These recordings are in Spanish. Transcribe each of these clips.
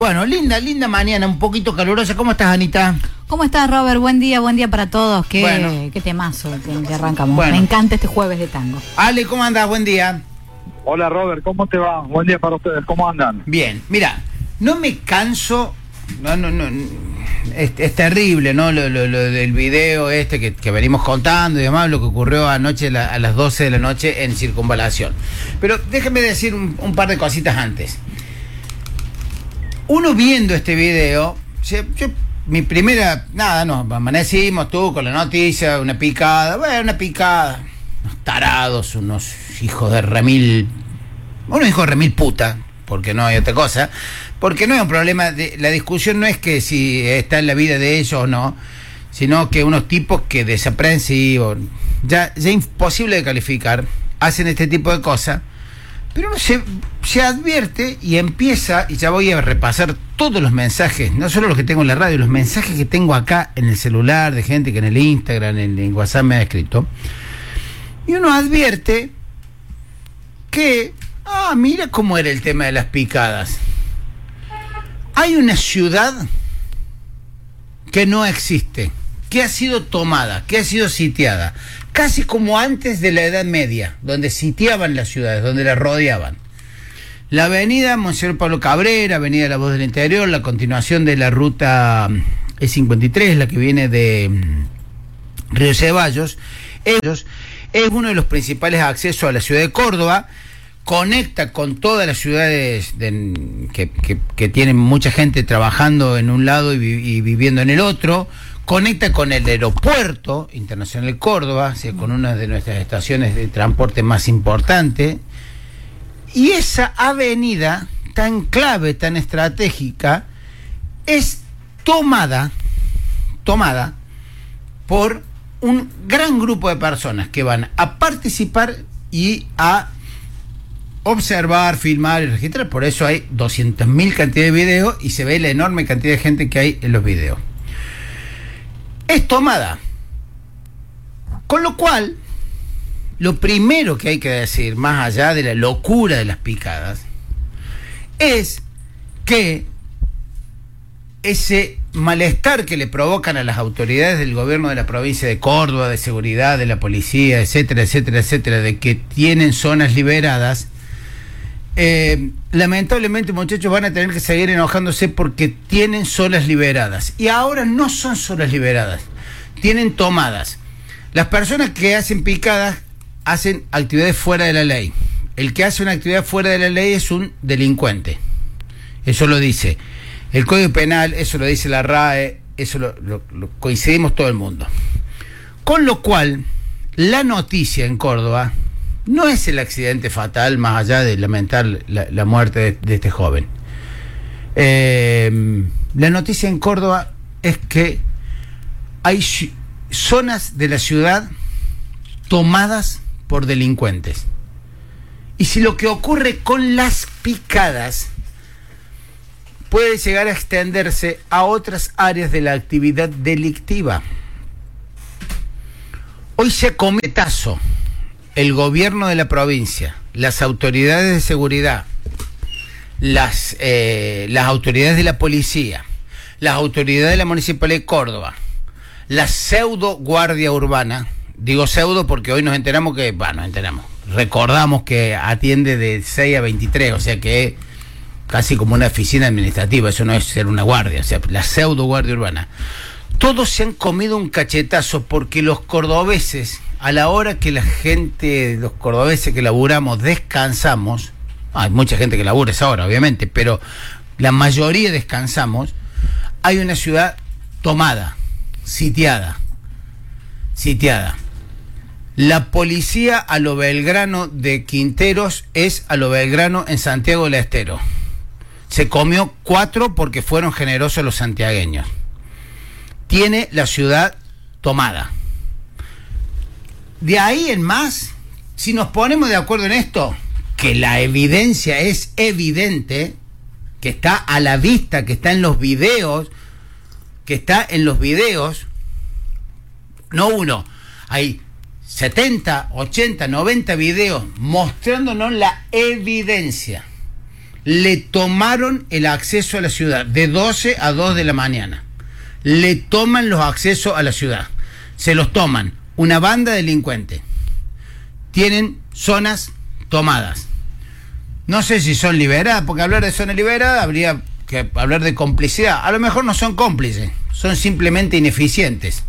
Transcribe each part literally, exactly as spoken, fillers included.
Bueno, linda, linda mañana, un poquito calurosa. ¿Cómo estás, Anita? ¿Cómo estás, Robert? Buen día, buen día para todos. Qué, bueno. qué temazo que, que arrancamos. Bueno. Me encanta este jueves de tango. Ale, ¿cómo andás? Buen día. Hola, Robert, ¿cómo te va? Buen día para ustedes, ¿cómo andan? Bien, mira, no me canso, no, no, no, es, es terrible, ¿no? Lo, lo, lo del video este que, que venimos contando y demás, lo que ocurrió anoche la, a las doce de la noche en Circunvalación. Pero déjame decir un, un par de cositas antes. Uno viendo este video, yo, yo, mi primera, nada, no, amanecimos tú con la noticia, una picada, bueno, una picada, unos tarados, unos hijos de remil, unos hijos de remil puta, porque no hay otra cosa, porque no es un problema, de, la discusión no es que si está en la vida de ellos o no, sino que unos tipos que desaprensivos, ya, ya imposible de calificar, hacen este tipo de cosas. Pero uno se, se advierte y empieza, y ya voy a repasar todos los mensajes, no solo los que tengo en la radio, los mensajes que tengo acá en el celular, de gente que en el Instagram, en, en WhatsApp me ha escrito. Y uno advierte que, ah, mira cómo era el tema de las picadas. Hay una ciudad que no existe, que ha sido tomada, que ha sido sitiada, casi como antes de la Edad Media, donde sitiaban las ciudades, donde las rodeaban. La avenida Monseñor Pablo Cabrera, avenida La Voz del Interior, la continuación de la ruta E cincuenta y tres, la que viene de Río Ceballos, es, es uno de los principales accesos a la ciudad de Córdoba, conecta con todas las ciudades de, que, que, que tienen mucha gente trabajando en un lado y, y viviendo en el otro, conecta con el aeropuerto internacional de Córdoba, o sea, con una de nuestras estaciones de transporte más importantes, y esa avenida tan clave, tan estratégica, es tomada, tomada por un gran grupo de personas que van a participar y a observar, filmar y registrar. Por eso hay doscientos mil cantidad de videos y se ve la enorme cantidad de gente que hay en los videos. Es tomada. Con lo cual, lo primero que hay que decir, más allá de la locura de las picadas, es que ese malestar que le provocan a las autoridades del gobierno de la provincia de Córdoba, de seguridad, de la policía, etcétera, etcétera, etcétera, de que tienen zonas liberadas, eh, lamentablemente, muchachos, van a tener que seguir enojándose porque tienen zonas liberadas. Y ahora no son zonas liberadas, tienen tomadas. Las personas que hacen picadas hacen actividades fuera de la ley. El que hace una actividad fuera de la ley es un delincuente. Eso lo dice el Código Penal, eso lo dice la R A E, eso lo, lo, lo coincidimos todo el mundo. Con lo cual, la noticia en Córdoba no es el accidente fatal, más allá de lamentar la, la muerte de, de este joven. Eh, la noticia en Córdoba es que hay zonas de la ciudad tomadas por delincuentes. Y si lo que ocurre con las picadas puede llegar a extenderse a otras áreas de la actividad delictiva. Hoy se cometazo el gobierno de la provincia, las autoridades de seguridad, las, eh, las autoridades de la policía, las autoridades de la Municipalidad de Córdoba, la pseudo guardia urbana, digo pseudo porque hoy nos enteramos que, bueno, nos enteramos, recordamos que atiende de seis a veintitrés, o sea que es casi como una oficina administrativa, eso no es ser una guardia, o sea, la pseudo guardia urbana. Todos se han comido un cachetazo porque los cordobeses, a la hora que la gente, los cordobeses que laburamos, descansamos, hay mucha gente que labura esa hora, obviamente, pero la mayoría descansamos, hay una ciudad tomada, sitiada, sitiada. La policía a lo Belgrano de Quinteros es a lo Belgrano en Santiago del Estero. Se comió cuatro porque fueron generosos los santiagueños. Tiene la ciudad tomada. De ahí en más, si nos ponemos de acuerdo en esto, que la evidencia es evidente, que está a la vista, que está en los videos, que está en los videos, no uno, hay setenta, ochenta, noventa videos mostrándonos la evidencia. le tomaron el acceso a la ciudad de doce a dos de la mañana. Le toman los accesos a la ciudad. Se los toman una banda delincuente. Tienen zonas tomadas. No sé si son liberadas, porque hablar de zona liberada habría que hablar de complicidad. A lo mejor no son cómplices, son simplemente ineficientes.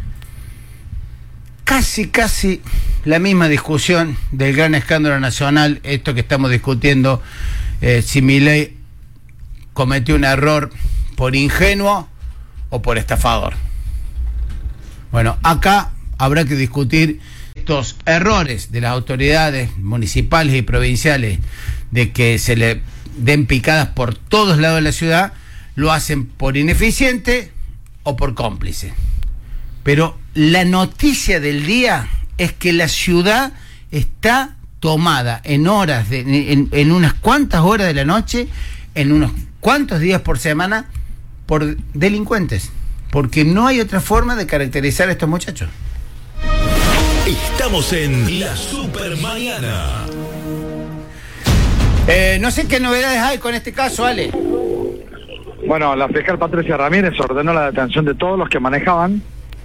Casi, casi la misma discusión del gran escándalo nacional, esto que estamos discutiendo, eh, si Milei cometió un error por ingenuo o por estafador. Bueno, acá habrá que discutir estos errores de las autoridades municipales y provinciales de que se le den picadas por todos lados de la ciudad, lo hacen por ineficiente o por cómplice. Pero la noticia del día es que la ciudad está tomada en horas, de, en, en unas cuantas horas de la noche, en unos cuantos días por semana, por delincuentes. Porque no hay otra forma de caracterizar a estos muchachos. Estamos en La Supermañana. Eh, no sé qué novedades hay con este caso, Ale. Bueno, la fiscal Patricia Ramírez ordenó la detención de todos los que manejaban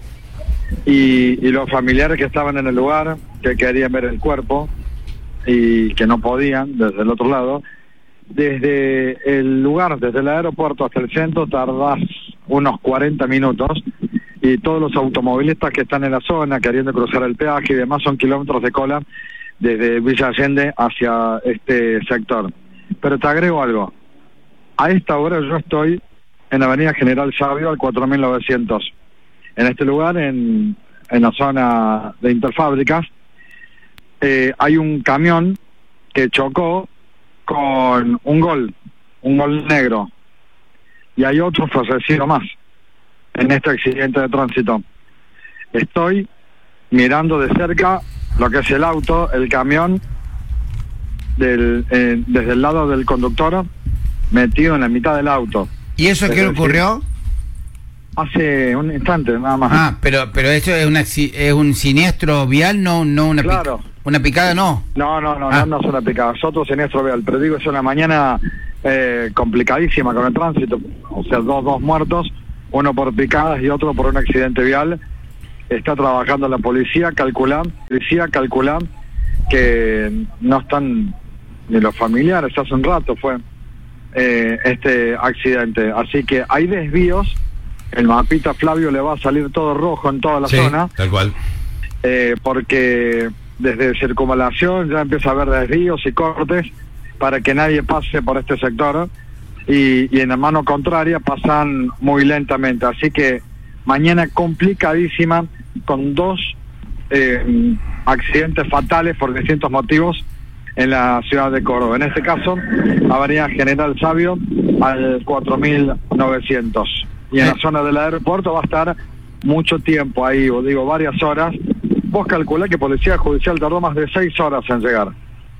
y, y los familiares que estaban en el lugar, que querían ver el cuerpo y que no podían desde el otro lado. Desde el lugar, desde el aeropuerto hasta el centro, tardás unos cuarenta minutos y todos los automovilistas que están en la zona queriendo cruzar el peaje y demás son kilómetros de cola desde Villa Allende hacia este sector. Pero te agrego algo. A esta hora yo estoy en Avenida General Sabio al cuatro mil novecientos. En este lugar, en, en la zona de Interfábricas, eh, hay un camión que chocó con un Gol, un Gol negro. Y hay otro fallecido más en este accidente de tránsito. Estoy mirando de cerca lo que es el auto, el camión, del, eh, desde el lado del conductor, metido en la mitad del auto. ¿Y eso qué ocurrió? Hace un instante, nada más. Ah, pero pero eso es, una, es un siniestro vial, no, no una, claro. pica, una picada, no. No, no, no, ah. no, no es una picada, es otro siniestro vial. Pero digo, es una mañana eh, complicadísima con el tránsito. O sea, dos, dos muertos, uno por picadas y otro por un accidente vial. Está trabajando la policía, calculan, policía calculan que no están ni los familiares, hace un rato fue eh, este accidente. Así que hay desvíos, el mapita Flavio le va a salir todo rojo en toda la sí, zona. Tal cual. Eh, porque desde circunvalación ya empieza a haber desvíos y cortes para que nadie pase por este sector y, y en la mano contraria pasan muy lentamente. Así que mañana complicadísima con dos eh, accidentes fatales por distintos motivos en la ciudad de Córdoba. En este caso, Avenida General Sabio al cuatro mil novecientos. Y en la zona del aeropuerto va a estar mucho tiempo ahí, o digo varias horas. Vos calculá que Policía Judicial tardó más de seis horas en llegar.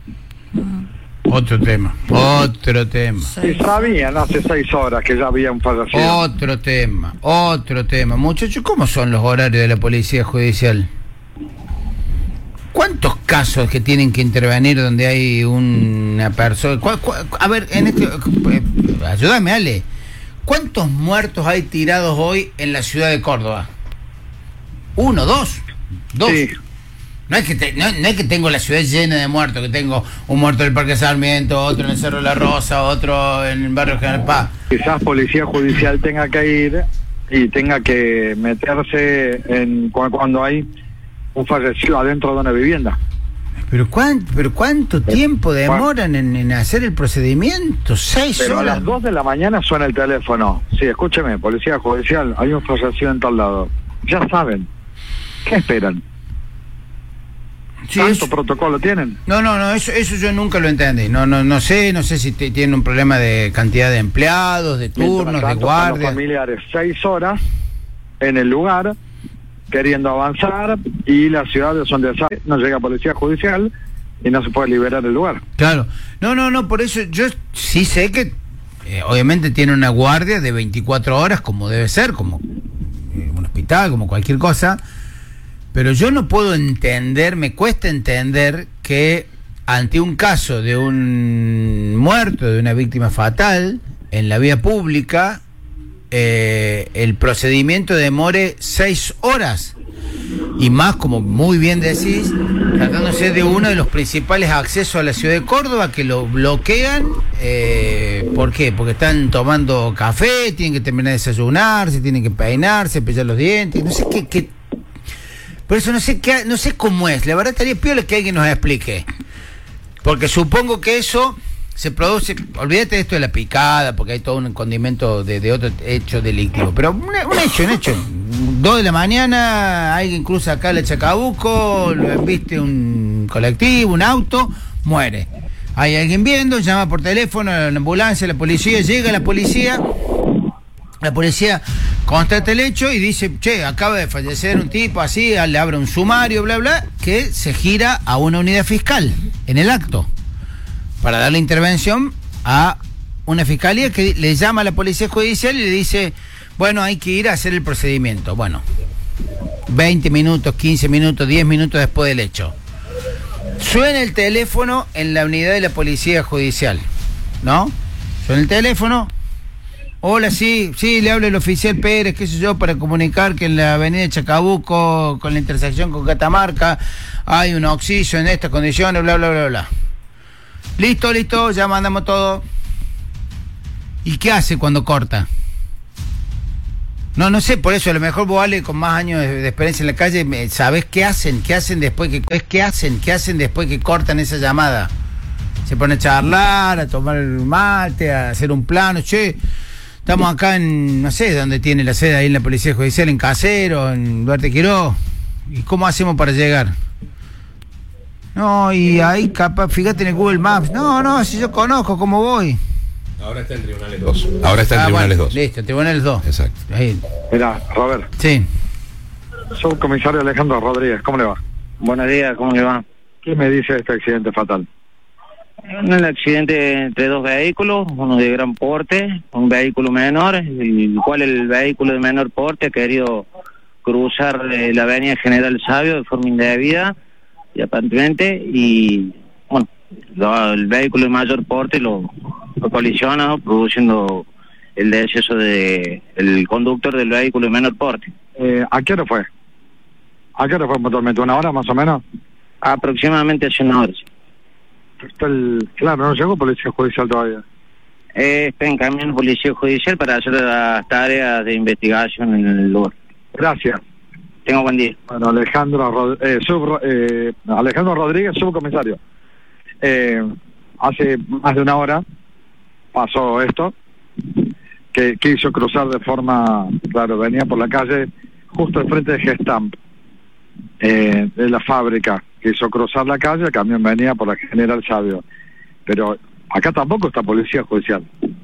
Otro tema, otro tema. Y sabían hace seis horas que ya había un fallecido. Otro tema, otro tema. Muchachos, ¿cómo son los horarios de la Policía Judicial? ¿Cuántos casos que tienen que intervenir donde hay una persona? ¿Cuál, cuál, a ver, en este, eh, ayúdame, Ale. ¿Cuántos muertos hay tirados hoy en la ciudad de Córdoba? ¿Uno, dos? ¿Dos? Sí. No es que te, no, no es que tengo la ciudad llena de muertos, que tengo un muerto en el Parque Sarmiento, otro en el Cerro de la Rosa, otro en el barrio General Paz. Quizás Policía Judicial tenga que ir y tenga que meterse en cuando hay un fallecido adentro de una vivienda. ¿Pero cuánto, pero cuánto tiempo demoran en, en hacer el procedimiento? ¿Seis Pero horas? a las dos de la mañana suena el teléfono. Sí, escúcheme, Policía Judicial, hay un fallecido en tal lado. Ya saben. ¿Qué esperan? Sí, ¿Tanto eso, protocolo tienen? no, no, no, eso, eso yo nunca lo entendí. No, no, no sé, no sé si te, tienen un problema de cantidad de empleados, de turnos, Mientras tanto, de guardias. están los familiares seis horas en el lugar queriendo avanzar y la ciudad de donde no llega Policía Judicial y no se puede liberar el lugar. Claro, no, no, no, por eso yo sí sé que eh, obviamente tiene una guardia de veinticuatro horas como debe ser, como eh, un hospital, como cualquier cosa, pero yo no puedo entender, me cuesta entender que ante un caso de un muerto, de una víctima fatal, en la vía pública, eh, el procedimiento demore seis horas. Y más, como muy bien decís, tratándose de uno de los principales accesos a la ciudad de Córdoba, que lo bloquean. Eh, ¿Por qué? Porque están tomando café, tienen que terminar de desayunarse, tienen que peinarse, pellar los dientes, no sé qué, qué. Por eso no sé qué, no sé cómo es. La verdad estaría piola que alguien nos explique. Porque supongo que eso se produce, olvídate de esto de la picada, porque hay todo un condimento de, de otro hecho delictivo, pero un, un hecho, un hecho, dos de la mañana, alguien cruza acá el Chacabuco, lo embiste un colectivo, un auto, muere. Hay alguien viendo, llama por teléfono a la ambulancia, a la policía, llega la policía, la policía constata el hecho y dice, che, acaba de fallecer un tipo así, le abre un sumario, bla, bla, que se gira a una unidad fiscal en el acto, para darle intervención a una fiscalía que le llama a la policía judicial y le dice, bueno, hay que ir a hacer el procedimiento. Bueno, veinte minutos, quince minutos, diez minutos después del hecho. Suena el teléfono en la unidad de la policía judicial, ¿no? Suena el teléfono. Hola, sí, sí, le habla el oficial Pérez, qué sé yo, para comunicar que en la avenida Chacabuco, con la intersección con Catamarca, hay un oxiso en estas condiciones, bla, bla, bla, bla. Listo, listo, ya mandamos todo. ¿Y qué hace cuando corta? No, no sé, por eso a lo mejor vos, Ale, con más años de, de experiencia en la calle, ¿sabés qué hacen? ¿Qué hacen después que qué hacen? ¿Qué hacen después que cortan esa llamada? Se pone a charlar, a tomar el mate, a hacer un plano. Che, estamos acá en, no sé, donde tiene la sede ahí en la Policía Judicial, en Casero, en Duarte Quiró. ¿Y cómo hacemos para llegar? No, y ahí capaz, fíjate en el Google Maps. No, no, si yo conozco, ¿cómo voy? Ahora está en Tribunales dos. Ahora está en ah, Tribunales bueno, dos. Listo, Tribunales dos. Exacto. Ahí. Mira, Robert. Sí. Subcomisario Alejandro Rodríguez, ¿cómo le va? Buenos días, ¿cómo le va? ¿Qué me dice de este accidente fatal? Un accidente entre dos vehículos, uno de gran porte, un vehículo menor, el cual el vehículo de menor porte ha querido cruzar eh, la avenida General Sabio de forma indebida, y aparentemente, y bueno, lo, el vehículo de mayor porte lo, lo colisiona, produciendo el deceso de el conductor del vehículo de menor porte. Eh, ¿A qué hora fue? ¿A qué hora fue puntualmente? ¿Una hora más o menos? Aproximadamente hace una hora. Está el, claro, no llegó Policía Judicial todavía. Eh, está en camino Policía Judicial para hacer las tareas de investigación en el lugar. Gracias. Tengo buen día. Bueno, Alejandro, Rod eh, sub eh, Alejandro Rodríguez, subcomisario. Eh, hace más de una hora pasó esto, que quiso cruzar de forma, claro, venía por la calle justo enfrente de Gestamp, eh, de la fábrica, quiso cruzar la calle, el camión venía por la General Sabio, pero acá tampoco está Policía Judicial.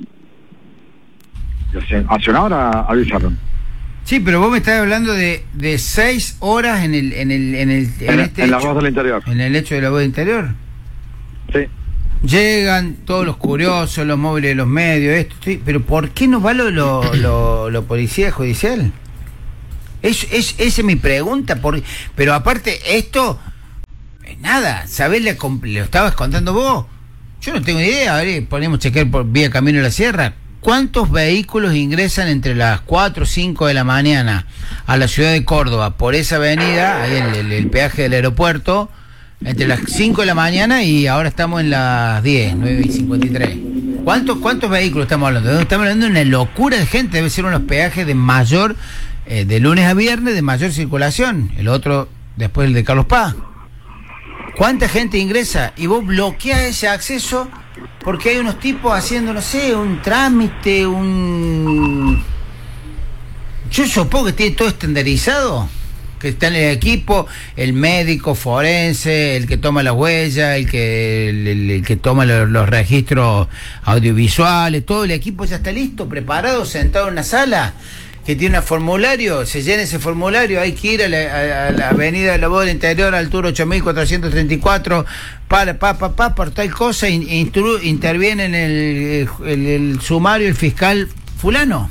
Hace, hace una hora avisaron. Sí, pero vos me estás hablando de, de seis horas en el en el en el en, En, este en la hecho, voz del interior. en el hecho de la voz del interior. Sí. Llegan todos los curiosos, los móviles de los medios, esto, sí, pero ¿por qué no va lo lo, lo, lo policía judicial? Es, es esa es mi pregunta, por, pero aparte esto eh, nada, ¿sabés? Le, lo estabas contando vos. Yo no tengo idea, a ver, ponemos chequear por vía Camino de la Sierra. ¿Cuántos vehículos ingresan entre las cuatro o cinco de la mañana a la ciudad de Córdoba por esa avenida, ahí el, el, el peaje del aeropuerto, entre las cinco de la mañana y ahora estamos en las diez, nueve y cincuenta y tres? ¿Cuántos, cuántos vehículos estamos hablando? Estamos hablando de una locura de gente, debe ser unos peajes de mayor, eh, de lunes a viernes, de mayor circulación, el otro después el de Carlos Paz. ¿Cuánta gente ingresa? Y vos bloqueas ese acceso porque hay unos tipos haciendo, no sé, un trámite, un... Yo supongo que tiene todo estandarizado, que está en el equipo, el médico forense, el que toma las huellas, el que el, el, el que toma los, los registros audiovisuales, todo el equipo ya está listo, preparado, sentado en una sala, que tiene un formulario, se llena ese formulario, hay que ir a la, a, a la avenida de la Voz del Interior, altura ocho mil cuatrocientos treinta y cuatro, para, pa, pa, pa, por tal cosa, in, intru, interviene en el, el, el sumario el fiscal fulano.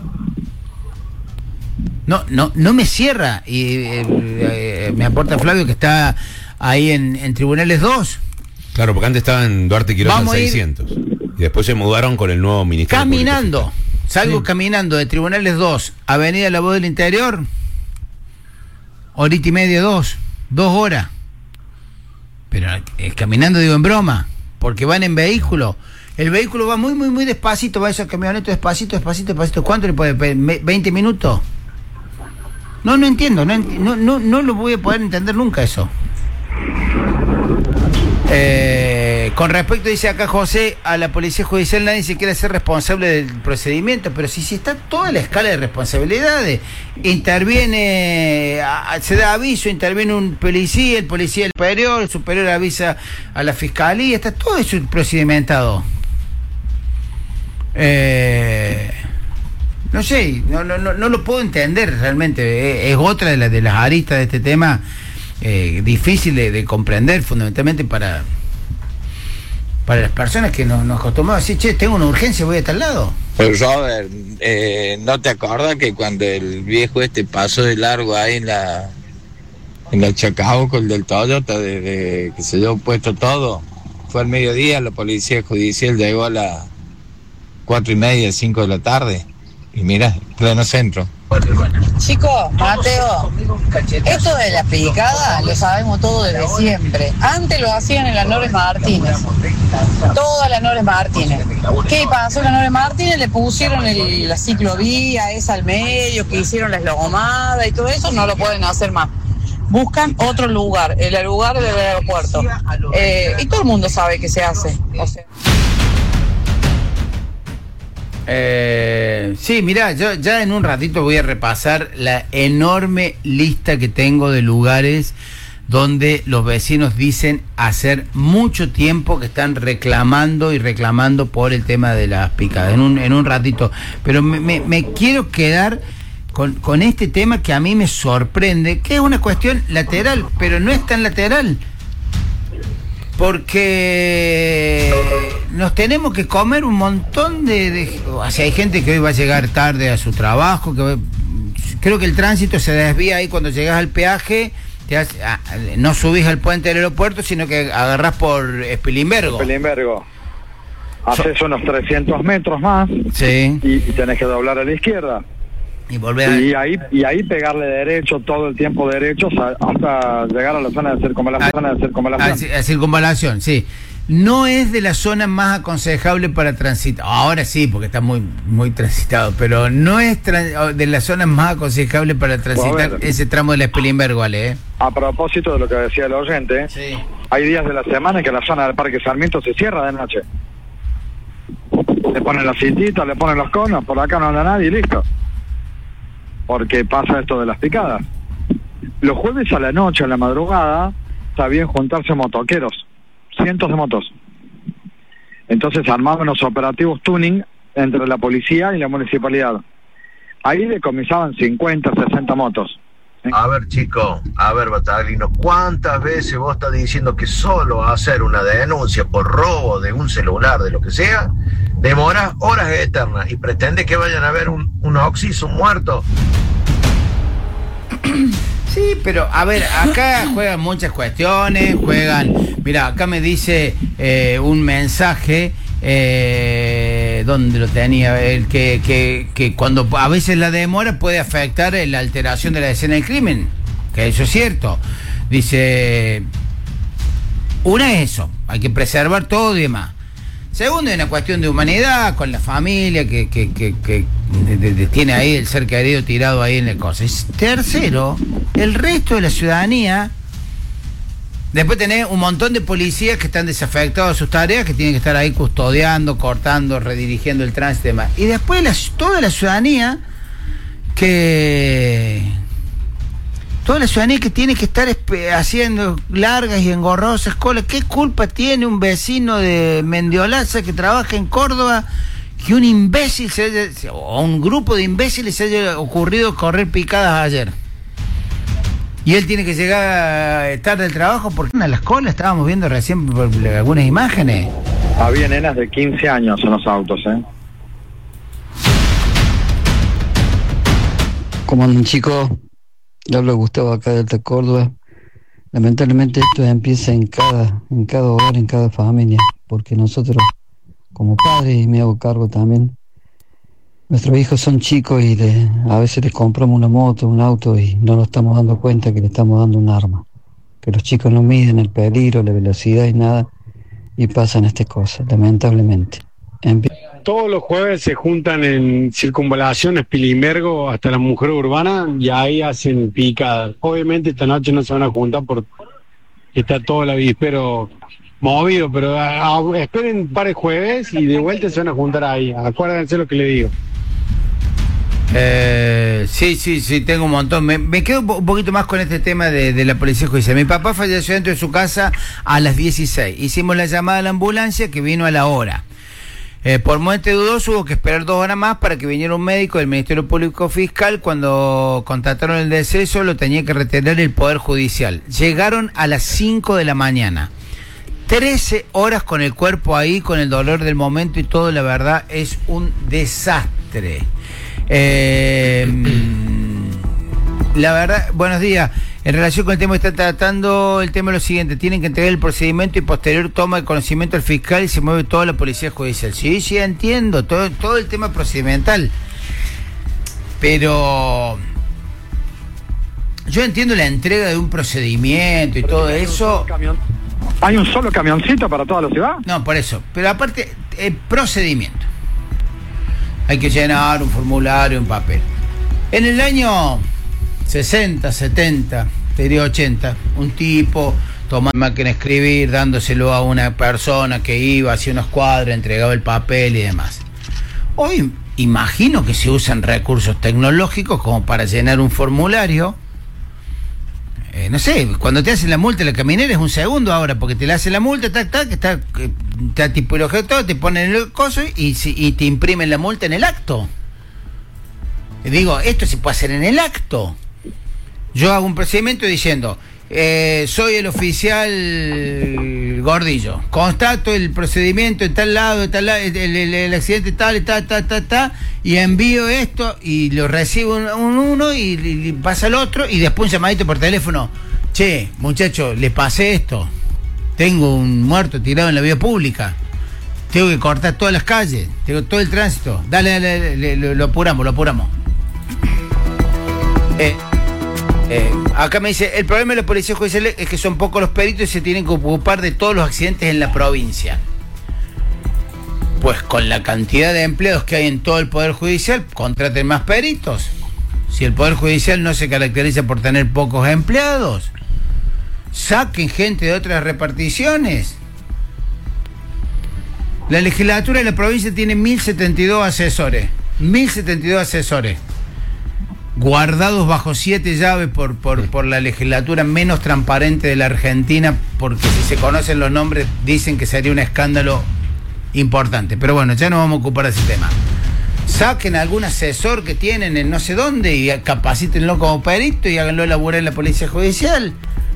No, no, no me cierra, y eh, eh, me aporta Flavio que está ahí en, en Tribunales dos. Claro, porque antes estaba en Duarte Quiroga Vamos a ir- seiscientos. Y después se mudaron con el nuevo Ministerio Caminando. Público Fiscal. Salgo Sí. caminando de Tribunales dos, Avenida La Voz del Interior, horita y media, dos, dos horas. Pero eh, caminando digo en broma, porque van en vehículo. El vehículo va muy, muy, muy despacito, va esa camioneta despacito, despacito, despacito. ¿Cuánto le puede pedir? ¿veinte minutos? No, no entiendo, no, enti- no, no, no lo voy a poder entender nunca eso. Eh, con respecto, dice acá José, a la Policía Judicial nadie se quiere hacer responsable del procedimiento, pero si, si está toda la escala de responsabilidades, interviene, a- se da aviso, interviene un policía, el policía el superior, el superior avisa a la fiscalía, está todo eso procedimentado. Eh, no sé, no, no, no, no lo puedo entender realmente, es, es otra de, las de las aristas de este tema. Eh, difícil de, de comprender, fundamentalmente para para las personas que nos, nos acostumbramos a decir, che, tengo una urgencia, voy a tal lado. Pero Robert, eh, ¿no te acuerdas que cuando el viejo este pasó de largo ahí en la en la Chacabuco, el del Toyota, de, de, que se dio puesto todo? Fue al mediodía, la Policía Judicial llegó a las cuatro y media, cinco de la tarde, y mira, pleno centro. Chicos, Mateo, esto de la picada lo sabemos todo desde siempre. Antes lo hacían en la Nores Martínez. Todas las Nores Martínez. ¿Qué pasó en la Nores Martínez? Le pusieron el, la ciclovía esa al medio, que hicieron la eslogomada y todo eso, no lo pueden hacer más. Buscan otro lugar, el lugar del aeropuerto. Eh, y todo el mundo sabe que se hace. O sea. Eh, sí, mirá, yo ya en un ratito voy a repasar la enorme lista que tengo de lugares donde los vecinos dicen hacer mucho tiempo que están reclamando y reclamando por el tema de las picadas. En un, en un ratito. Pero me, me, me quiero quedar con, con este tema que a mí me sorprende, que es una cuestión lateral, pero no es tan lateral. Porque nos tenemos que comer un montón de, de... O sea, hay gente que hoy va a llegar tarde a su trabajo, que va- creo que el tránsito se desvía ahí cuando llegas al peaje, te hace- ah, no subís al puente del aeropuerto, sino que agarrás por Spilimbergo. Pelimbergo. Haces unos trescientos metros más Sí, y, y tenés que doblar a la izquierda. y volver a... Y ahí y ahí pegarle derecho todo el tiempo derecho sa- hasta llegar a la zona de circunvalación. Ah, zona de circunvalación. A, ci- a circunvalación, sí. No es de la zona más aconsejable para transitar. Ahora sí, porque está muy muy transitado, pero no es tran- de las zonas más aconsejables para transitar ver. ese tramo de la Spilimbergo, Ale, ¿eh? A propósito de lo que decía el oyente, Sí. hay días de la semana en que la zona del Parque Sarmiento se cierra de noche. Le ponen las cintitas, le ponen los conos, por acá no anda nadie y listo. Porque pasa esto de las picadas. Los jueves a la noche, a la madrugada, está bien juntarse motoqueros, cientos de motos. Entonces armaban los operativos tuning entre la policía y la municipalidad. Ahí decomisaban cincuenta, sesenta motos. A ver, chico, a ver, Bataglino, ¿cuántas veces vos estás diciendo que solo hacer una denuncia por robo de un celular, de lo que sea, demora horas eternas y pretende que vayan a ver un, un oxis, un muerto? Sí, pero a ver, acá juegan muchas cuestiones, juegan... Mira, acá me dice eh, un mensaje, eh, ¿dónde lo tenía? El que, que, que cuando a veces la demora puede afectar la alteración de la escena del crimen, que eso es cierto. Dice, una es eso, hay que preservar todo y demás. Segundo, es una cuestión de humanidad, con la familia que, que, que, que de, de, de, tiene ahí el ser querido tirado ahí en el cosa. Y tercero, el resto de la ciudadanía. Después tenés un montón de policías que están desafectados de sus tareas, que tienen que estar ahí custodiando, cortando, redirigiendo el tránsito y demás. Y después la, toda la ciudadanía que... Toda la ciudadanía que tiene que estar haciendo largas y engorrosas colas. ¿Qué culpa tiene un vecino de Mendiolaza que trabaja en Córdoba que un imbécil se haya, o un grupo de imbéciles se haya ocurrido correr picadas ayer? Y él tiene que llegar tarde al trabajo porque a las colas estábamos viendo recién por algunas imágenes. Había nenas de quince años en los autos, ¿eh? ¿Cómo andan, chicos? Le hablo Gustavo acá de Alta Córdoba. Lamentablemente esto empieza en cada, en cada hogar, en cada familia, porque nosotros, como padres, y me hago cargo también, nuestros hijos son chicos y le, a veces les compramos una moto, un auto y no nos estamos dando cuenta que le estamos dando un arma. Que los chicos no miden el peligro, la velocidad y nada, y pasan estas cosas, lamentablemente. Empie- Todos los jueves se juntan en Circunvalación, Espilimbergo, hasta la Mujer Urbana, y ahí hacen picadas. Obviamente esta noche no se van a juntar porque está todo el avispero movido, pero a, a, esperen un par de jueves y de vuelta se van a juntar ahí. Acuérdense lo que le digo. Eh, sí, sí, sí, tengo un montón. Me, me quedo un poquito más con este tema de, de la policía judicial. Mi papá falleció dentro de su casa a las dieciséis. Hicimos la llamada a la ambulancia que vino a la hora. Eh, por muerte dudoso hubo que esperar dos horas más para que viniera un médico del Ministerio Público Fiscal. Cuando constataron el deceso lo tenía que retirar el Poder Judicial. Llegaron a las cinco de la mañana. trece horas con el cuerpo ahí, con el dolor del momento y todo, la verdad es un desastre. Eh, la verdad, buenos días. En relación con el tema que está tratando, el tema es lo siguiente: tienen que entregar el procedimiento y posterior toma de conocimiento al fiscal y se mueve toda la policía judicial. Sí, sí, entiendo, todo, todo el tema procedimental. Pero yo entiendo la entrega de un procedimiento y todo eso. ¿Hay un solo camioncito para toda la ciudad? No, por eso. Pero aparte, el procedimiento. Hay que llenar un formulario, un papel. En el año sesenta, setenta, te diría ochenta, un tipo tomaba máquina de escribir, dándoselo a una persona que iba, hacía unos cuadros, entregaba el papel y demás. Hoy imagino que se usan recursos tecnológicos como para llenar un formulario. Eh, no sé, cuando te hacen la multa en la caminera es un segundo ahora, porque te la hacen la multa, tac, tac, está, está tipo el objeto, te ponen el coso y, y te imprimen la multa en el acto. Y digo, esto se puede hacer en el acto. Yo hago un procedimiento diciendo, eh, soy el oficial Gordillo, constato el procedimiento en tal lado, en tal lado el, el, el accidente tal, tal, tal, tal, tal, y envío esto y lo recibo un, un uno y, y pasa al otro y después un llamadito por teléfono. Che, muchacho, le pasé esto, tengo un muerto tirado en la vía pública, tengo que cortar todas las calles, tengo todo el tránsito, dale, dale, dale lo, lo apuramos, lo apuramos. Eh, eh, acá me dice, el problema de la policía judicial es que son pocos los peritos y se tienen que ocupar de todos los accidentes en la provincia. Pues con la cantidad de empleados que hay en todo el Poder Judicial, contraten más peritos. Si el Poder Judicial no se caracteriza por tener pocos empleados, saquen gente de otras reparticiones. La legislatura de la provincia tiene mil setenta y dos asesores. mil setenta y dos asesores. Guardados bajo siete llaves por, por, por la legislatura menos transparente de la Argentina, porque si se conocen los nombres dicen que sería un escándalo importante. Pero bueno, ya no vamos a ocupar de ese tema. Saquen algún asesor que tienen en no sé dónde y capacítenlo como perito y háganlo laburar en la policía judicial.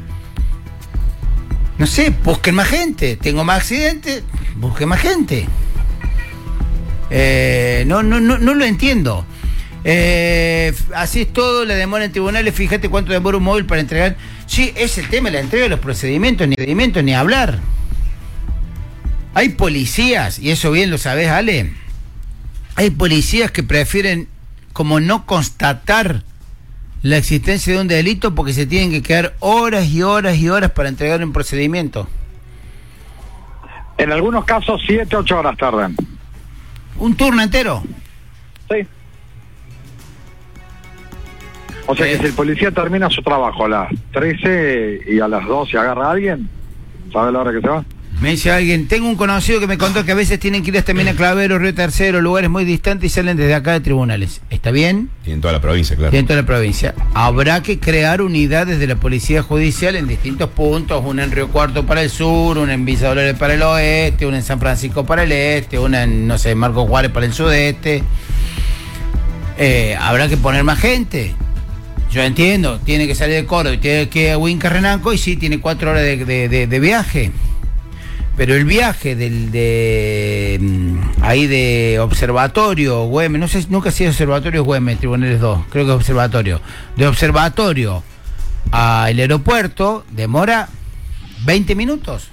No sé, busquen más gente. Tengo más accidentes, busquen más gente. Eh, no, no, no, no lo entiendo. Eh, así es todo, la demora en tribunales, fíjate cuánto demora un móvil para entregar. Sí, es el tema, la entrega de los procedimientos, ni procedimientos, ni hablar. Hay policías, y eso bien lo sabés, Ale, hay policías que prefieren como no constatar la existencia de un delito porque se tienen que quedar horas y horas y horas para entregar un procedimiento. En algunos casos, siete, ocho horas tardan. ¿Un turno entero? Sí. O sea que si el policía termina su trabajo a las trece y a las doce agarra a alguien, ¿sabe la hora que se va? Me dice alguien, tengo un conocido que me contó que a veces tienen que ir hasta Mina Clavero, Río Tercero, lugares muy distantes y salen desde acá de tribunales. ¿Está bien? Y en toda la provincia, claro. Y en toda la provincia. Habrá que crear unidades de la policía judicial en distintos puntos, una en Río Cuarto para el sur, una en Villa Dolores para el oeste, una en San Francisco para el este, una en, no sé, Marco Juárez para el sudeste. Eh, habrá que poner más gente. Yo entiendo, tiene que salir de Córdoba y tiene que ir a Huinca Renanco y sí, tiene cuatro horas de, de, de, de viaje. Pero el viaje del de ahí de Observatorio, Güemes, no sé, nunca ha sido Observatorio Güemes, Tribunales dos, creo que es Observatorio. De Observatorio al aeropuerto demora veinte minutos.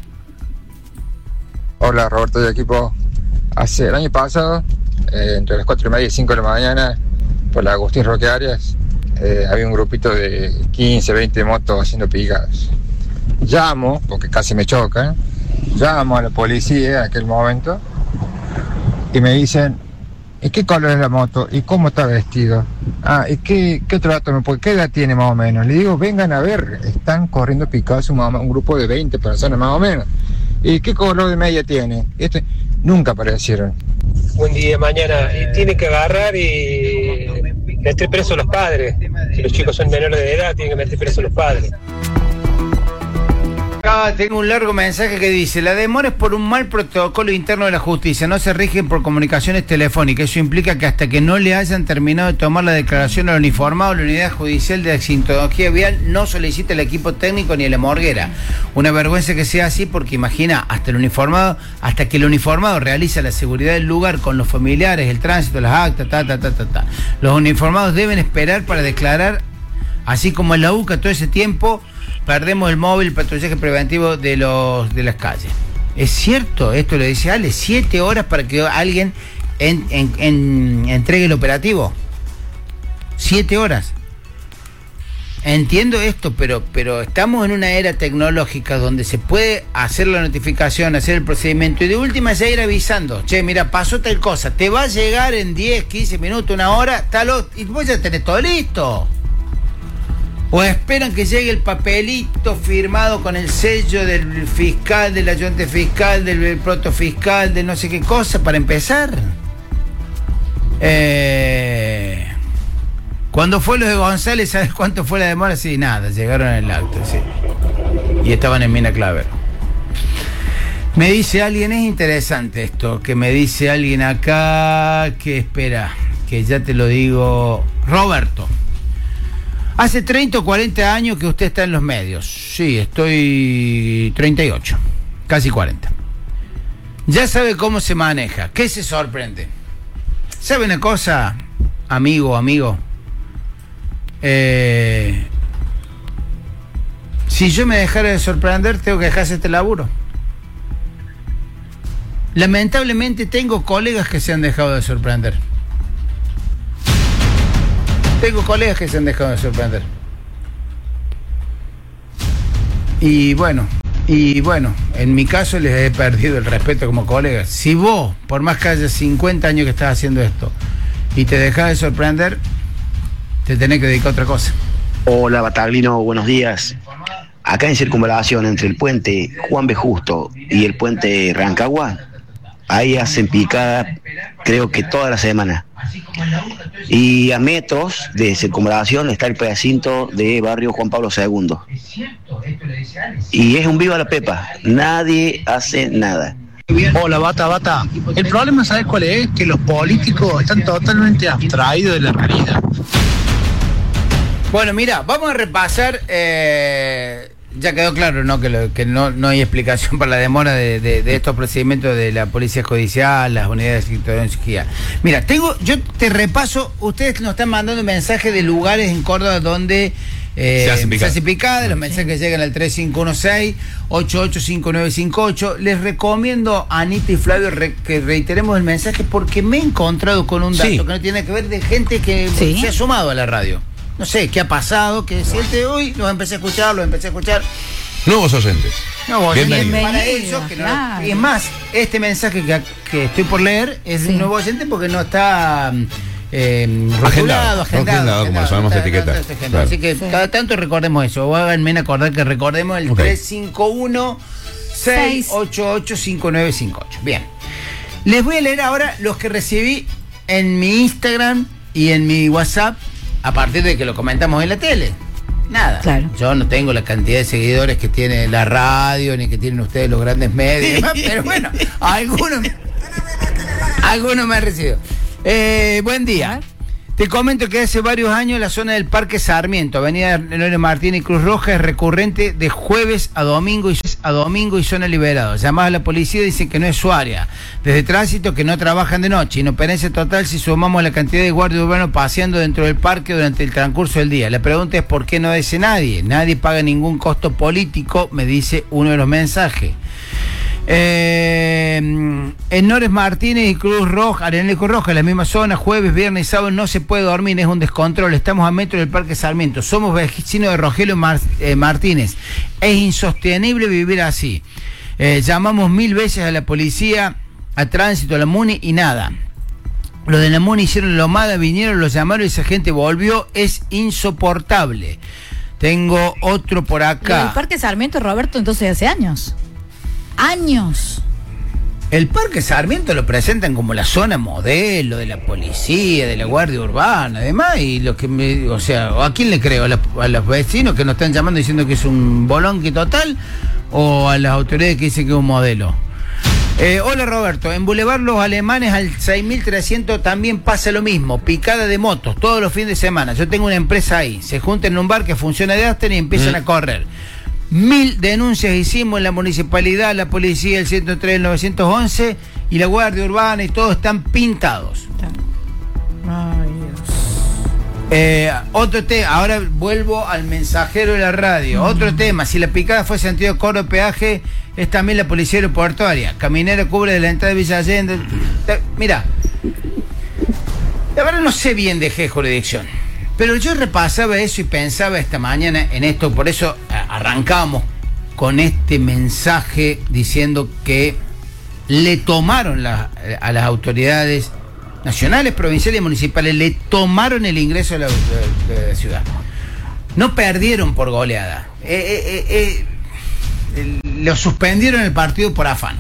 Hola Roberto y equipo. Hace el año pasado, eh, entre las cuatro y media y cinco de la mañana, por la Agustín Roque Arias, eh, había un grupito de quince, veinte motos haciendo picadas. Llamo, porque casi me chocan, llamo a la policía en aquel momento y me dicen, ¿y qué color es la moto? ¿Y cómo está vestido? Ah, ¿y qué, qué otro dato me puede? ¿Qué edad tiene más o menos? Le digo, vengan a ver, están corriendo picados un, un grupo de veinte personas más o menos. ¿Y qué color de media tiene? Este, nunca aparecieron. Buen día, mañana. Y tiene que agarrar y meter preso a los padres. Si los chicos son menores de edad, tienen que meter preso a los padres. Acá tengo un largo mensaje que dice: la demora es por un mal protocolo interno de la justicia, no se rigen por comunicaciones telefónicas. Eso implica que hasta que no le hayan terminado de tomar la declaración al uniformado, la unidad judicial de accidentología vial no solicita el equipo técnico ni la morguera. Una vergüenza que sea así, porque imagina, hasta el uniformado, hasta que el uniformado realiza la seguridad del lugar con los familiares, el tránsito, las actas, ta, ta, ta, ta, ta. Los uniformados deben esperar para declarar, así como en la U C A todo ese tiempo. Perdemos el móvil, el patrullaje preventivo de los de las calles. ¿Es cierto? Esto lo dice Ale, siete horas para que alguien en, en, en, entregue el operativo. Siete horas. Entiendo esto, pero, pero estamos en una era tecnológica donde se puede hacer la notificación, hacer el procedimiento y de última ya ir avisando. Che, mira, pasó tal cosa, te va a llegar en diez, quince minutos, una hora, tal, y vos ya tenés todo listo. O esperan que llegue el papelito firmado con el sello del fiscal, del ayudante fiscal, del protofiscal, de no sé qué cosa, para empezar. Eh, cuando fue lo de González, ¿sabes cuánto fue la demora? Sí, nada, llegaron en el acto, sí. Y estaban en Mina Claver. Me dice alguien, es interesante esto, que me dice alguien acá, que espera, que ya te lo digo, Roberto. Hace treinta o cuarenta años que usted está en los medios. Sí, estoy treinta y ocho, casi cuarenta. Ya sabe cómo se maneja. ¿Qué se sorprende? ¿Sabe una cosa, amigo, amigo? Eh, si yo me dejara de sorprender, tengo que dejar este laburo. Lamentablemente tengo colegas que se han dejado de sorprender. Tengo colegas que se han dejado de sorprender. Y bueno, y bueno, en mi caso les he perdido el respeto como colegas. Si vos, por más que haya cincuenta años que estás haciendo esto, y te dejas de sorprender, te tenés que dedicar a otra cosa. Hola Bataglino, buenos días. Acá en circunvalación entre el puente Juan B. Justo y el puente Rancagua, ahí hacen picada creo que toda la semana. Y a metros de circunvalación está el pedacito de barrio Juan Pablo segundo. Y es un viva la pepa, nadie hace nada. Hola Bata, Bata. El problema, ¿sabes cuál es? Que los políticos están totalmente abstraídos de la realidad. Bueno, mira, vamos a repasar... Eh... Ya quedó claro, ¿no? Que, lo, que no, no hay explicación para la demora de, de, de estos procedimientos de la Policía Judicial, las unidades de accidentología. Mira, tengo, yo te repaso, ustedes nos están mandando mensajes de lugares en Córdoba donde eh, se hace picada, se hace picada los mensajes llegan al tres cinco uno seis, ocho ocho cinco nueve cinco ocho. Les recomiendo a Anita y Flavio re, que reiteremos el mensaje porque me he encontrado con un dato sí. que no tiene que ver de gente que ¿Sí? se ha sumado a la radio. No sé qué ha pasado, que siente hoy, los empecé a escuchar, los empecé a escuchar. Nuevos oyentes. Nuevos oyentes. Para ellos, que no, claro. Y es más, este mensaje que, que estoy por leer es sí. de un nuevo oyente porque no está eh, rotulado, agendado, agendado, agendado, como lo llamamos etiqueta. Claro. Así que sí. cada tanto recordemos eso. O háganme acordar que recordemos el okay. tres cinco uno seis ocho ocho cinco nueve cinco ocho. Bien. Les voy a leer ahora los que recibí en mi Instagram y en mi WhatsApp. A partir de que lo comentamos en la tele. Nada. Claro. Yo no tengo la cantidad de seguidores que tiene la radio, ni que tienen ustedes los grandes medios. Pero bueno, algunos, algunos me han recibido. Eh, buen día. Te comento que hace varios años la zona del Parque Sarmiento, Avenida Leonel Martínez y Cruz Roja, es recurrente de jueves a domingo y a domingo y zona liberada. Llamada a la policía, dicen que no es su área. Desde tránsito que no trabajan de noche. Inoperancia total si sumamos la cantidad de guardias urbanos paseando dentro del parque durante el transcurso del día. La pregunta es ¿por qué no dice nadie? Nadie paga ningún costo político, me dice uno de los mensajes. Eh, en Nores Martínez y Cruz Roja, Arenal y Cruz Roja, en la misma zona, jueves, viernes y sábado no se puede dormir, es un descontrol. Estamos a metro del Parque Sarmiento, somos vecinos de Rogelio Mar, eh, Martínez. Es insostenible vivir así. Eh, llamamos mil veces a la policía, a tránsito, a la MUNI y nada. Los de la MUNI hicieron la lomada, vinieron, los llamaron y esa gente volvió. Es insoportable. Tengo otro por acá. El Parque Sarmiento, Roberto, entonces hace años. Años. El Parque Sarmiento lo presentan como la zona modelo de la policía, de la Guardia Urbana, además, y lo que me, o sea, ¿a quién le creo? ¿A, la, a los vecinos que nos están llamando diciendo que es un bolonqui total? ¿O a las autoridades que dicen que es un modelo? Eh, hola Roberto, en Boulevard Los Alemanes al seis mil trescientos también pasa lo mismo, picada de motos todos los fines de semana. Yo tengo una empresa ahí, se juntan en un bar que funciona de Asten y empiezan mm. a correr. Mil denuncias hicimos en la municipalidad, la policía, el ciento tres, el novecientos once y la Guardia Urbana y todos están pintados. Ay, Dios. Eh, otro tema, ahora vuelvo al mensajero de la radio. Mm. Otro tema, si la picada fue sentido cobro peaje, es también la policía aeroportuaria. Caminera cubre de la entrada de Villa Allende. Mira, la verdad no sé bien de qué jurisdicción. Pero yo repasaba eso y pensaba esta mañana en esto, por eso arrancamos con este mensaje diciendo que le tomaron la, a las autoridades nacionales, provinciales y municipales, le tomaron el ingreso a la, de, de la ciudad. No perdieron por goleada. Eh, eh, eh, lo suspendieron el partido por afano.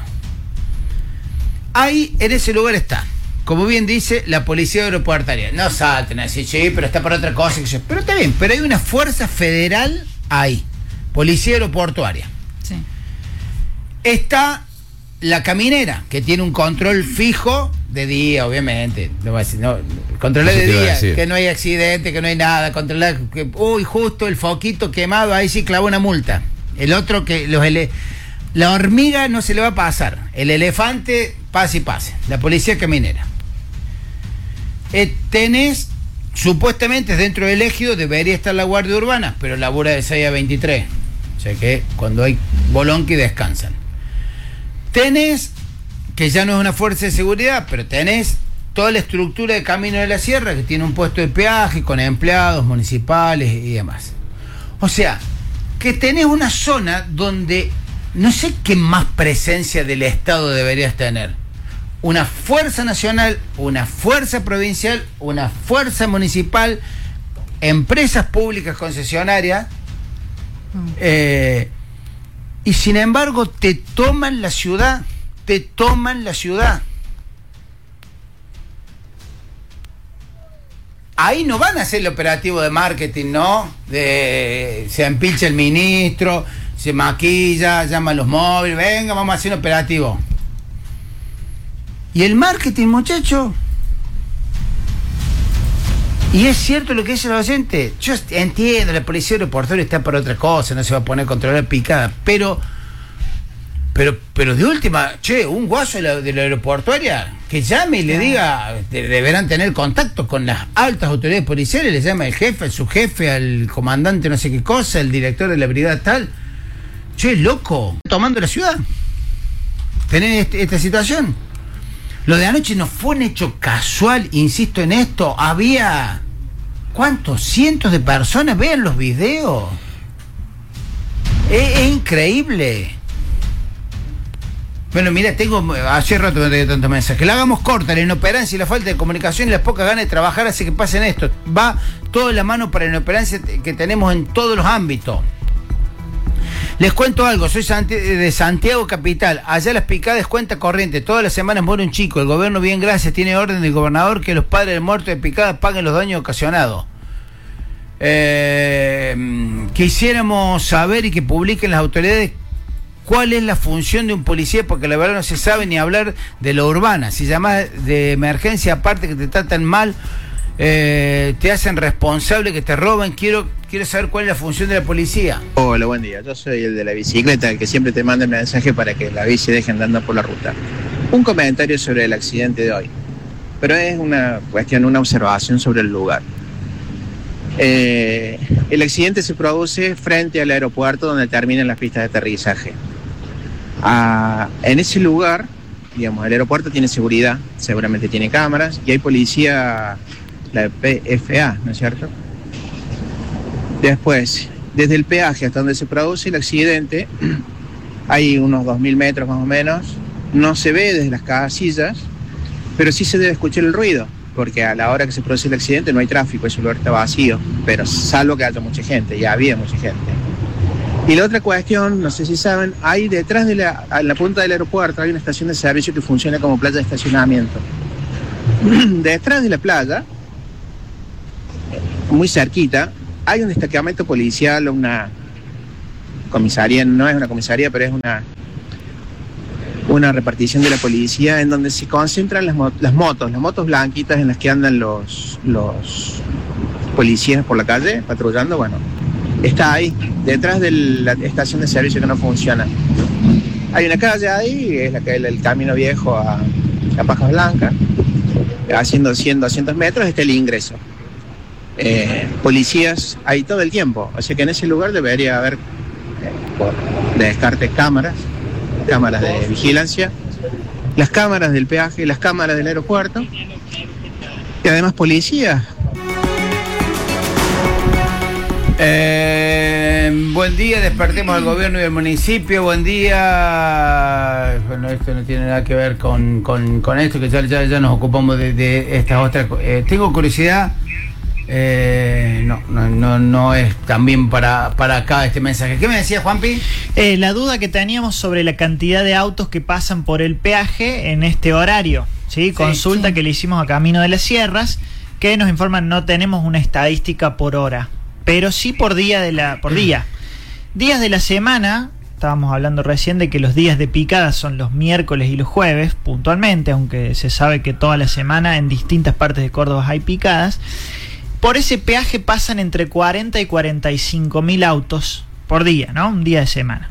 Ahí, en ese lugar está, como bien dice, la policía aeroportuaria. No salten a decir, sí, pero está por otra cosa. Pero está bien, pero hay una fuerza federal ahí. Policía aeroportuaria. Sí. Está la caminera, que tiene un control fijo de día, obviamente. No va a decir, no, controlar de día, que no hay accidente, que no hay nada. Controlar que, uy, justo el foquito quemado, ahí sí clavó una multa. El otro que los ele la hormiga no se le va a pasar. El elefante, pase y pase. La policía caminera. Eh, tenés, supuestamente dentro del ejido debería estar la Guardia Urbana, pero labura de seis a veintitrés. O sea que cuando hay bolonqui descansan. Tenés, que ya no es una fuerza de seguridad, pero tenés toda la estructura de Camino de la Sierra, que tiene un puesto de peaje con empleados municipales y demás. O sea, que tenés una zona donde no sé qué más presencia del Estado deberías tener. Una fuerza nacional, una fuerza provincial, una fuerza municipal, empresas públicas concesionarias, eh, y sin embargo te toman la ciudad, te toman la ciudad. Ahí no van a hacer el operativo de marketing, ¿no? De, se empilcha el ministro, se maquilla, llama a los móviles, venga, vamos a hacer un operativo. Y el marketing, muchacho. Y es cierto lo que dice el oyente. Yo entiendo, la policía aeroportuaria está para otra cosa, no se va a poner a controlar picada, pero pero pero de última, che, un guaso de la, de la aeroportuaria que llame y le diga, de, deberán tener contacto con las altas autoridades policiales, le llama el jefe, al subjefe, al comandante no sé qué cosa, el director de la brigada tal. Che, loco, tomando la ciudad. Tenés este, esta situación. Lo de anoche no fue un hecho casual, insisto en esto. Había, ¿cuántos? Cientos de personas. Vean los videos. Es, es increíble. Bueno, mira, tengo hace rato que no tengo tantos mensajes. La hagamos corta, la inoperancia y la falta de comunicación y las pocas ganas de trabajar hace que pasen esto. Va toda la mano para la inoperancia que tenemos en todos los ámbitos. Les cuento algo, soy de Santiago Capital. Allá las picadas cuenta corriente. Todas las semanas muere un chico. El gobierno, bien gracias, tiene orden del gobernador que los padres del muerto de picada paguen los daños ocasionados. Eh, quisiéramos saber y que publiquen las autoridades cuál es la función de un policía, porque la verdad no se sabe ni hablar de lo urbana. Si llamas de emergencia, aparte que te tratan mal, eh, te hacen responsable, que te roban. Quiero, quiero saber cuál es la función de la policía. Hola, buen día. Yo soy el de la bicicleta, el que siempre te manda el mensaje para que la bici deje andando por la ruta. Un comentario sobre el accidente de hoy, pero es una cuestión, una observación sobre el lugar. Eh, el accidente se produce frente al aeropuerto donde terminan las pistas de aterrizaje. Ah, en ese lugar, digamos, el aeropuerto tiene seguridad, seguramente tiene cámaras y hay policía, la P F A, ¿no es cierto? Después, desde el peaje hasta donde se produce el accidente, hay unos dos mil metros más o menos, no se ve desde las casillas, pero sí se debe escuchar el ruido, porque a la hora que se produce el accidente no hay tráfico, ese lugar está vacío, pero salvo que haya mucha gente, ya había mucha gente. Y la otra cuestión, no sé si saben, hay detrás de la, en la punta del aeropuerto hay una estación de servicio que funciona como playa de estacionamiento. Detrás de la playa, muy cerquita, hay un destacamento policial, una comisaría, no es una comisaría, pero es una una repartición de la policía en donde se concentran las, mo- las motos, las motos blanquitas en las que andan los, los policías por la calle patrullando. Bueno, está ahí, detrás de la estación de servicio que no funciona. Hay una calle ahí, es la que el, el camino viejo a, a Pajas Blancas, haciendo cien, doscientos metros está el ingreso. Eh, policías ahí todo el tiempo, o sea que en ese lugar debería haber, eh, por descarte, cámaras, cámaras de vigilancia, las cámaras del peaje, las cámaras del aeropuerto y además policías. Eh, buen día, despertemos al gobierno y al municipio. Buen día. Bueno, esto no tiene nada que ver con, con, con esto, que ya, ya, ya nos ocupamos de, de estas otras. Eh, tengo curiosidad. Eh, no, no, no, no es también para, para acá este mensaje. ¿Qué me decía, Juanpi? Eh, la duda que teníamos sobre la cantidad de autos que pasan por el peaje en este horario, ¿sí? Sí, consulta sí. que le hicimos a Camino de las Sierras, que nos informan no tenemos una estadística por hora, pero sí por día de la por día. Días de la semana, estábamos hablando recién de que los días de picada son los miércoles y los jueves, puntualmente, aunque se sabe que toda la semana en distintas partes de Córdoba hay picadas. Por ese peaje pasan entre cuarenta y cuarenta y cinco mil autos por día, ¿no? Un día de semana.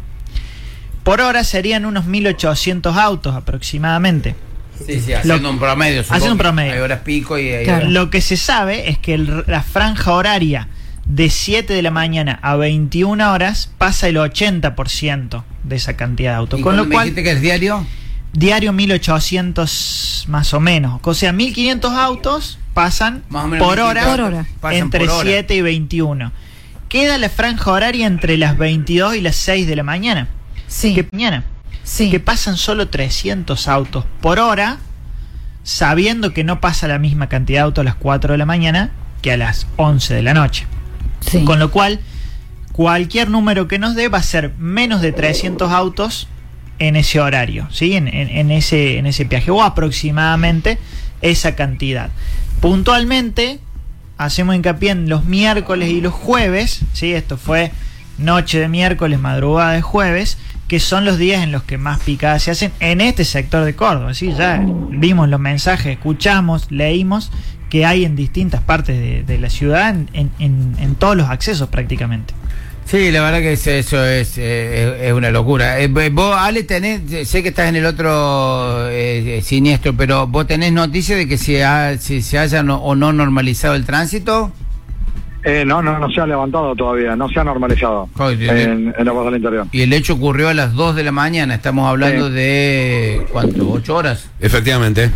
Por hora serían unos mil ochocientos autos aproximadamente. Sí, sí, haciendo lo, un promedio. Haciendo un promedio. Hay horas pico y hay claro, horas... Lo que se sabe es que el, la franja horaria de siete de la mañana a veintiuna horas pasa el ochenta por ciento de esa cantidad de autos. ¿Y con lo me cual, dijiste que es diario? Diario mil ochocientos más o menos. O sea, mil quinientos autos pasan por hora, por hora. entre por hora. siete y veintiuno. Queda la franja horaria entre las veintidós y las seis de la mañana. Sí. Que mañana. Sí. Que pasan solo trescientos autos por hora, sabiendo que no pasa la misma cantidad de autos a las cuatro de la mañana que a las once de la noche. Sí. Con lo cual, cualquier número que nos dé va a ser menos de trescientos autos en ese horario, ¿sí? En, en, en ese en ese peaje, o aproximadamente esa cantidad. Puntualmente hacemos hincapié en los miércoles y los jueves, ¿sí? Esto fue noche de miércoles, madrugada de jueves, que son los días en los que más picadas se hacen en este sector de Córdoba, ¿sí? Ya vimos los mensajes, escuchamos, leímos que hay en distintas partes de, de la ciudad, en, en, en todos los accesos prácticamente. Sí, la verdad que eso, eso es, eh, es una locura. Eh, vos, Ale, tenés, sé que estás en el otro eh, siniestro, pero ¿vos tenés noticia de que se, ha, si se haya no, o no normalizado el tránsito? Eh, no, no, no se ha levantado todavía, no se ha normalizado Joder, en, en la voz del interior. Y el hecho ocurrió a las dos de la mañana, estamos hablando sí. de, ¿cuánto? ¿ocho horas? Efectivamente.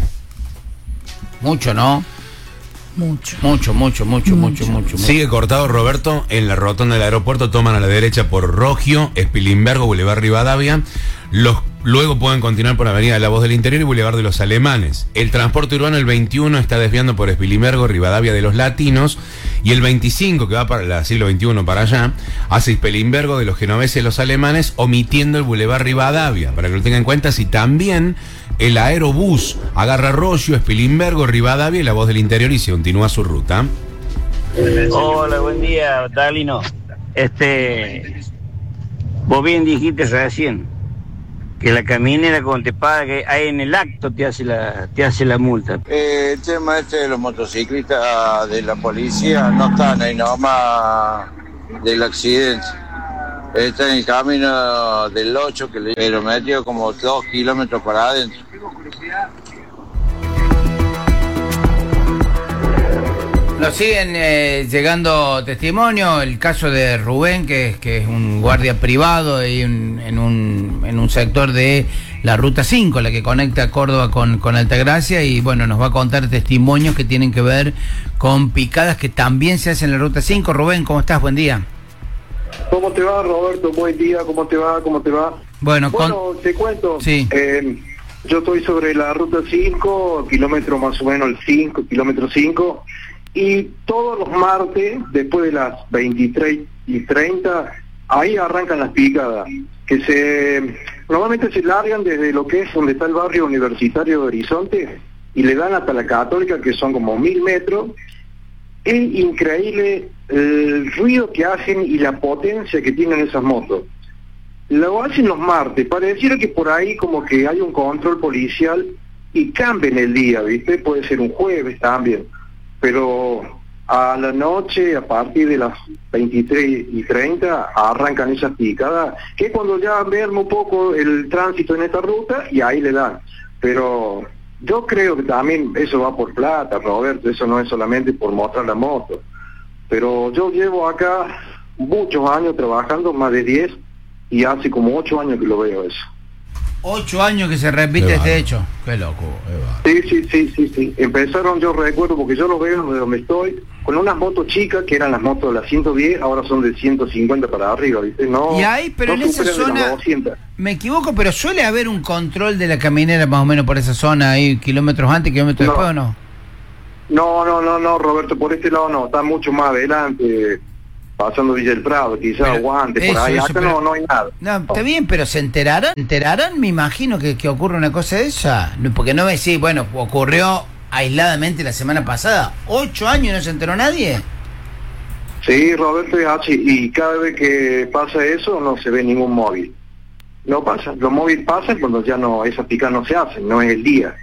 Mucho, ¿no? Mucho. Mucho, mucho, mucho, mucho, mucho. Sigue cortado, Roberto, en la rotonda del aeropuerto, toman a la derecha por Rogio, Spilimbergo, Boulevard Rivadavia. Los, luego pueden continuar por Avenida de la Voz del Interior y Boulevard de los Alemanes. El transporte urbano, el veintiuno, está desviando por Spilimbergo, Rivadavia de los Latinos. Y el veinticinco, que va para el siglo veintiuno para allá, hace Spilimbergo de los Genoveses y los Alemanes, omitiendo el Boulevard Rivadavia. Para que lo tengan en cuenta, si también el aerobús agarra Rogio, Spilimbergo, Rivadavia y la Voz del Interior y se continúa su ruta. Hola, buen día, Dalino. Este, vos bien dijiste recién que la caminera cuando te paga, que ahí en el acto te hace la, te hace la multa. Eh, el tema este de los motociclistas de la policía no están ahí nomás del accidente. Está en el camino del ocho que le lo metió como dos kilómetros para adentro. Nos siguen eh, llegando testimonios, el caso de Rubén, que es, que es un guardia privado ahí en, en, un, en un sector de la Ruta cinco, la que conecta Córdoba con, con Altagracia, y bueno, nos va a contar testimonios que tienen que ver con picadas que también se hacen en la Ruta cinco. Rubén, ¿cómo estás? Buen día. ¿Cómo te va, Roberto? Buen día, ¿cómo te va? ¿Cómo te va? Bueno, bueno con... te cuento. Sí. Eh, yo estoy sobre la Ruta cinco, kilómetro más o menos el cinco, kilómetro cinco, y todos los martes, después de las veintitrés y treinta, ahí arrancan las picadas, que se normalmente se largan desde lo que es donde está el barrio universitario de Horizonte, y le dan hasta la Católica, que son como mil metros. Es increíble el ruido que hacen y la potencia que tienen esas motos. Lo hacen los martes, pareciera que por ahí como que hay un control policial y cambian el día, ¿viste? Puede ser un jueves también, pero a la noche, a partir de las veintitrés y treinta, arrancan esas picadas, que cuando ya merma un poco el tránsito en esta ruta, y ahí le dan. Pero yo creo que también eso va por plata, Roberto, eso no es solamente por mostrar la moto. Pero yo llevo acá muchos años trabajando, más de diez, y hace como ocho años que lo veo eso. Ocho años que se repite Qué este bárbaro. hecho. Qué loco. Sí, sí, sí, sí, sí. Empezaron, yo recuerdo, porque yo lo veo de donde estoy, con unas motos chicas, que eran las motos de las ciento diez, ahora son de ciento cincuenta para arriba, ¿viste? No, Y ahí, pero no en esa superan de las zona, doscientas. me equivoco, pero suele haber un control de la caminera más o menos por esa zona, ahí kilómetros antes, kilómetros No. después, ¿o no? No, no, no, no, Roberto, por este lado no, está mucho más adelante, pasando Villa del Prado, quizás Aguante, por eso, ahí, eso, acá pero- no, no hay nada. No, está bien, pero ¿se enterarán? ¿Se enterarán? Me imagino que, que ocurre una cosa de esa. No, porque no me decís, bueno, ocurrió aisladamente la semana pasada. ¿Ocho años y no se enteró nadie? Sí, Roberto, es así, y cada vez que pasa eso no se ve ningún móvil. No pasa, los móviles pasan cuando ya no, esas picadas no se hacen, no es el día.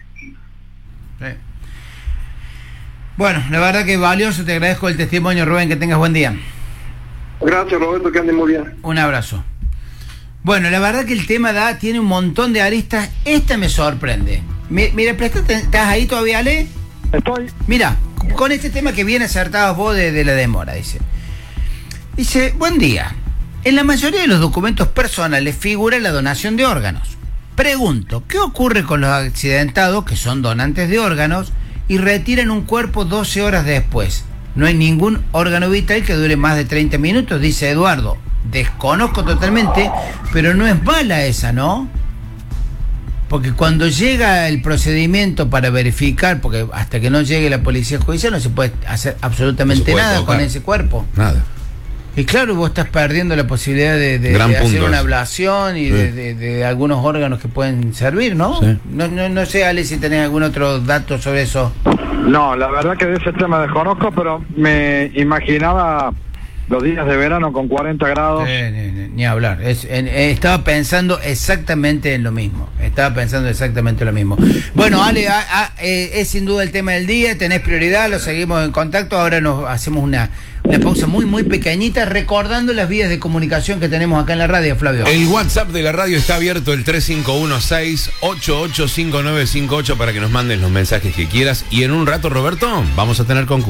Bueno, la verdad que valioso, te agradezco el testimonio, Rubén, que tengas buen día. Gracias, Roberto, que anden muy bien. Un abrazo. Bueno, la verdad que el tema da, tiene un montón de aristas. Esta me sorprende. Mi- Mira, prestate, ¿estás ahí todavía, Ale? Estoy. Mira, con este tema que bien acertados vos de, de la demora, dice. Dice, buen día. En la mayoría de los documentos personales figura la donación de órganos. Pregunto, ¿qué ocurre con los accidentados que son donantes de órganos y retiran un cuerpo doce horas después? No hay ningún órgano vital que dure más de treinta minutos, dice Eduardo. Desconozco totalmente, pero no es mala esa, ¿no? Porque cuando llega el procedimiento para verificar, porque hasta que no llegue la policía judicial no se puede hacer absolutamente No se puede nada tocar. con ese cuerpo. Nada. Y claro, vos estás perdiendo la posibilidad de, de- Gran de hacer punto una ese. ablación y Sí. de, de- de algunos órganos que pueden servir, ¿no? Sí. No, no, no sé, Ale, si tenés algún otro dato sobre eso. No, la verdad que de ese tema desconozco, pero me imaginaba los días de verano con cuarenta grados. Eh, ni, ni- ni hablar. Es- en- eh, estaba pensando exactamente en lo mismo. Estaba pensando exactamente lo mismo. Bueno, Ale, a- a- eh, es sin duda el tema del día. Tenés prioridad, lo seguimos en contacto. Ahora nos hacemos una, una pausa muy, muy pequeñita, recordando las vías de comunicación que tenemos acá en la radio, Flavio. El WhatsApp de la radio está abierto, el tres cinco uno seis ocho ocho cinco nueve cinco ocho, para que nos mandes los mensajes que quieras. Y en un rato, Roberto, vamos a tener concurso.